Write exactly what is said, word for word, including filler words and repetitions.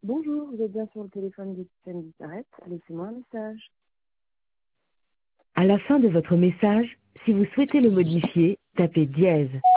Bonjour, vous êtes bien sur le téléphone de Tiffany Sarrette. Laissez-moi un message. À la fin de votre message, si vous souhaitez le modifier, tapez dièse.